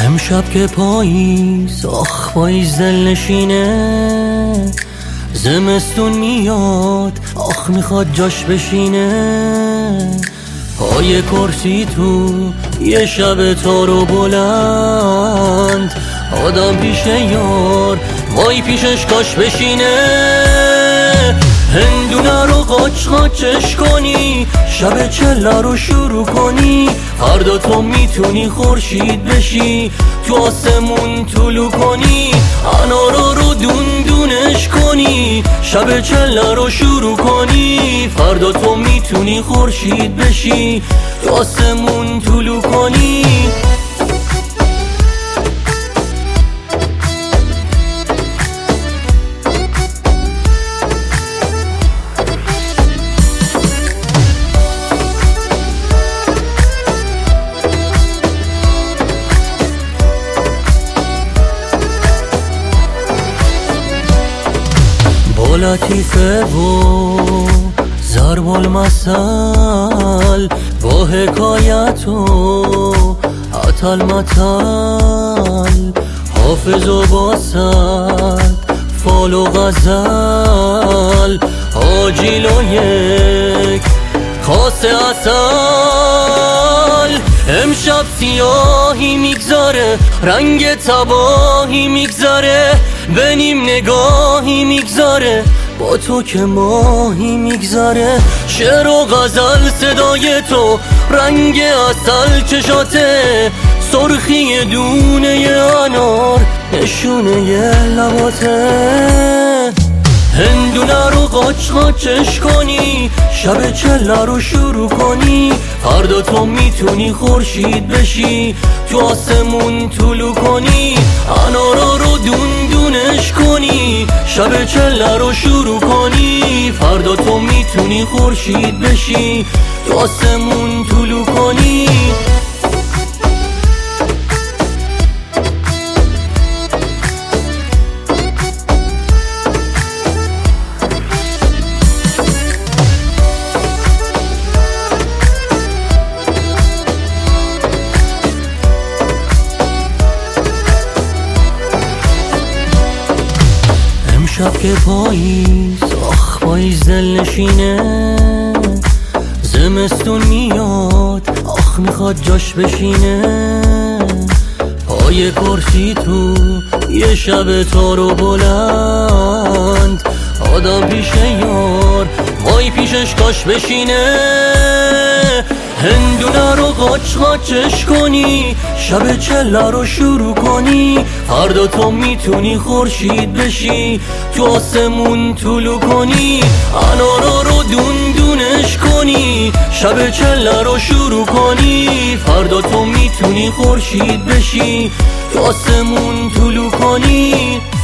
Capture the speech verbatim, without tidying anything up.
امشب که پاییز آخ پاییز دل نشینه، زمستون میاد آخ میخواد جاش بشینه. پای کرسی تو یه شب تارو بلند، آدم پیش یار وای پیشش کاش بشینه. هندونه رو قاچ قاچش کنی، شب چله رو شروع کنی، فردا تو میتونی خورشید بشی، تو آسمون طلوع کنی. انارو رو دون دونش کنی، شب چله رو شروع کنی، فردا تو میتونی خورشید بشی، تو آسمون طلوع کنی. با لطیفه و ضرب المثل، با حکایت و عطل مطل، حافظ و باسد فال و غزل، آجیل و یک کاسه عسل. امشب سیاهی میگذاره، رنگ تباهی میگذاره، به نیم نگاهی میگذاره، با تو که ماهی میگذاره. شعر و غزل صدای تو، رنگ عسل چشاته، سرخی دونه انار نشونه لباته. هندونه رو قاچ قاچش کنی، شب چله رو شروع کنی، فردا تو میتونی خورشید بشی، تو آسمون طلوع کنی. انارو رو دون دونش کنی، شب چله رو شروع کنی، فردا تو میتونی خورشید بشی، تو آسمون طلوع کنی. امشب که پاییز آخ پاییز دل نشینه، زمستون میاد آخ میخواد جاش بشینه. پای کرسی تو یه شب تارو بلند، آدم پیش یار وای پیشش کاش بشینه. هندونه رو قاچ قاچش کنی، شب چله رو شروع کنی، فردا تو میتونی خورشید بشی، تو آسمون طلوع کنی. انارو رو دون دونش کنی، شب چله رو شروع کنی، فردا تو میتونی خورشید بشی، تو آسمون طلوع کنی.